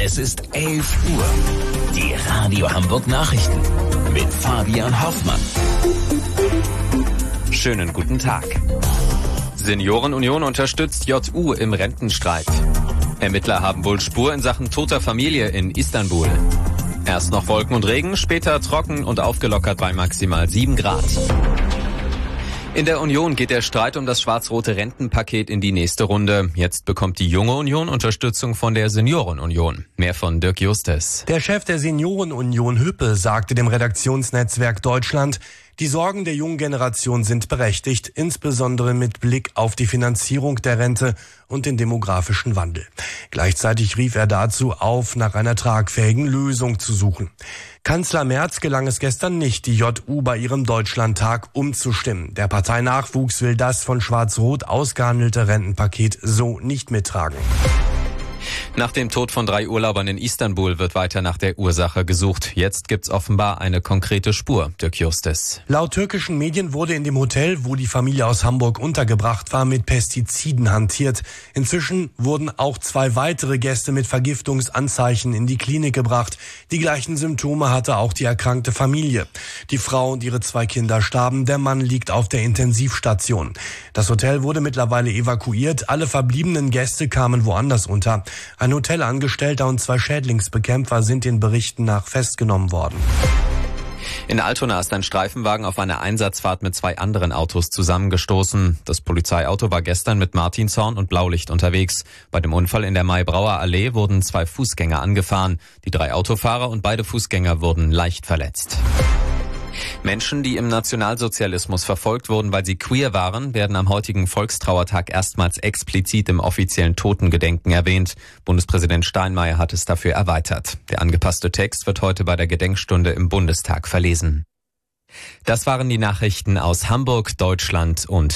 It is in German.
Es ist 11 Uhr. Die Radio Hamburg Nachrichten mit Fabian Hoffmann. Schönen guten Tag. Seniorenunion unterstützt JU im Rentenstreit. Ermittler haben wohl Spur in Sachen toter Familie in Istanbul. Erst noch Wolken und Regen, später trocken und aufgelockert bei maximal 7 Grad. In der Union geht der Streit um das schwarz-rote Rentenpaket in die nächste Runde. Jetzt bekommt die junge Union Unterstützung von der Seniorenunion. Mehr von Dirk Justes. Der Chef der Seniorenunion Hüppe sagte dem Redaktionsnetzwerk Deutschland, die Sorgen der jungen Generation sind berechtigt, insbesondere mit Blick auf die Finanzierung der Rente und den demografischen Wandel. Gleichzeitig rief er dazu auf, nach einer tragfähigen Lösung zu suchen. Kanzler Merz gelang es gestern nicht, die JU bei ihrem Deutschlandtag umzustimmen. Der Parteinachwuchs will das von Schwarz-Rot ausgehandelte Rentenpaket so nicht mittragen. Nach dem Tod von 3 Urlaubern in Istanbul wird weiter nach der Ursache gesucht. Jetzt gibt's offenbar eine konkrete Spur. Dirk Justes. Laut türkischen Medien wurde in dem Hotel, wo die Familie aus Hamburg untergebracht war, mit Pestiziden hantiert. Inzwischen wurden auch 2 weitere Gäste mit Vergiftungsanzeichen in die Klinik gebracht. Die gleichen Symptome hatte auch die erkrankte Familie. Die Frau und ihre 2 Kinder starben. Der Mann liegt auf der Intensivstation. Das Hotel wurde mittlerweile evakuiert. Alle verbliebenen Gäste kamen woanders unter. Ein Hotelangestellter und 2 Schädlingsbekämpfer sind den Berichten nach festgenommen worden. In Altona ist ein Streifenwagen auf einer Einsatzfahrt mit 2 anderen Autos zusammengestoßen. Das Polizeiauto war gestern mit Martinshorn und Blaulicht unterwegs. Bei dem Unfall in der May-Brauer Allee wurden 2 Fußgänger angefahren. Die 3 Autofahrer und beide Fußgänger wurden leicht verletzt. Menschen, die im Nationalsozialismus verfolgt wurden, weil sie queer waren, werden am heutigen Volkstrauertag erstmals explizit im offiziellen Totengedenken erwähnt. Bundespräsident Steinmeier hat es dafür erweitert. Der angepasste Text wird heute bei der Gedenkstunde im Bundestag verlesen. Das waren die Nachrichten aus Hamburg, Deutschland und